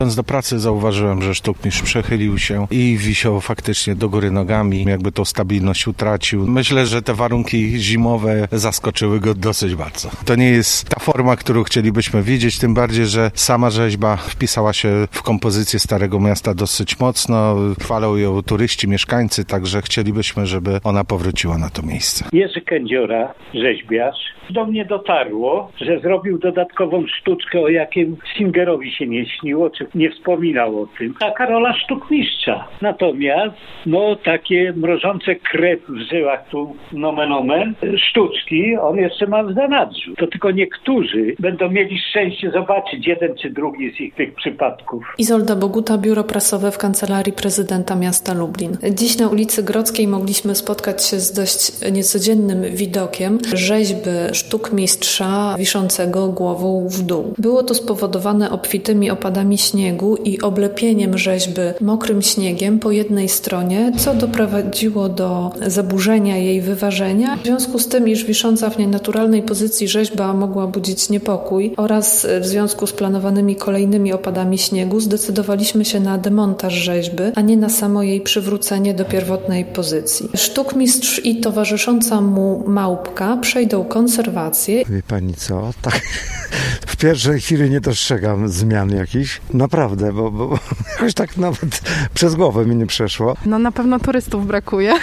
Idąc do pracy zauważyłem, że sztukmistrz przechylił się i wisiał faktycznie do góry nogami, jakby tą stabilność utracił. Myślę, że te warunki zimowe zaskoczyły go dosyć bardzo. To nie jest ta forma, którą chcielibyśmy widzieć, tym bardziej, że sama rzeźba wpisała się w kompozycję Starego Miasta dosyć mocno. Chwalą ją turyści, mieszkańcy, także chcielibyśmy, żeby ona powróciła na to miejsce. Jerzy Kędziora, rzeźbiarz, do mnie dotarło, że zrobił dodatkową sztuczkę, o jakim Singerowi się nie śniło, czy nie wspominał o tym. Taka rola sztukmistrza. Natomiast, takie mrożące krew w żyłach tu, nomen omen, sztuczki, on jeszcze ma w zanadrzu. To tylko niektórzy będą mieli szczęście zobaczyć jeden czy drugi z tych przypadków. Izolda Boguta, biuro prasowe w Kancelarii Prezydenta Miasta Lublin. Dziś na ulicy Grodzkiej mogliśmy spotkać się z dość niecodziennym widokiem rzeźby sztukmistrza wiszącego głową w dół. Było to spowodowane obfitymi opadami śniegu i oblepieniem rzeźby mokrym śniegiem po jednej stronie, co doprowadziło do zaburzenia jej wyważenia. W związku z tym, iż wisząca w nienaturalnej pozycji rzeźba mogła budzić niepokój oraz w związku z planowanymi kolejnymi opadami śniegu zdecydowaliśmy się na demontaż rzeźby, a nie na samo jej przywrócenie do pierwotnej pozycji. Sztukmistrz i towarzysząca mu małpka przejdą konserwację. Wie pani co? Tak. W pierwszej chwili nie dostrzegam zmian jakichś. Naprawdę, bo jakoś tak nawet przez głowę mi nie przeszło. Na pewno turystów brakuje,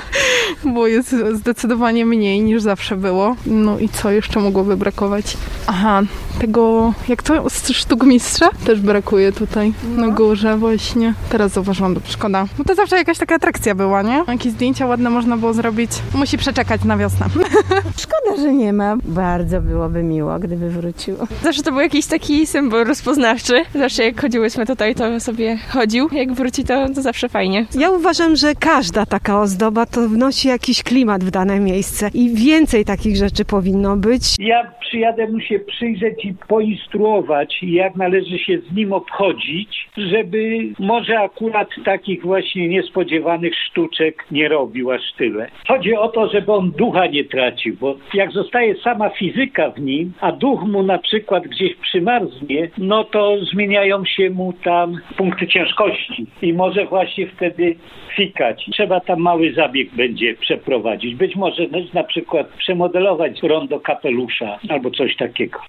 bo jest zdecydowanie mniej niż zawsze było. I co jeszcze mogłoby brakować? Tego, jak to, sztukmistrza też brakuje tutaj na górze właśnie. Teraz zauważyłam, szkoda. Bo to zawsze jakaś taka atrakcja była, nie? Jakieś zdjęcia ładne można było zrobić. Musi przeczekać na wiosnę. Szkoda, że nie ma. Bardzo byłoby miło, gdyby wrócił. Zawsze to był jakiś taki symbol rozpoznawczy. Zawsze jak chodziłyśmy tutaj, to sobie chodził. Jak wróci, to zawsze fajnie. Ja uważam, że każda taka ozdoba to wnosi jakiś klimat w dane miejsce i więcej takich rzeczy powinno być. Ja przyjadę mu się przyjrzeć i poinstruować, jak należy się z nim obchodzić, żeby może akurat takich właśnie niespodziewanych sztuczek nie robił aż tyle. Chodzi o to, żeby on ducha nie tracił, bo jak zostaje sama fizyka w nim, a duch mu na przykład gdzieś przymarznie, to zmieniają się mu tam punkty ciężkości i może właśnie wtedy fikać. Trzeba tam mały zabieg będzie przeprowadzić. Być może na przykład przemodelować rondo kapelusza albo coś takiego.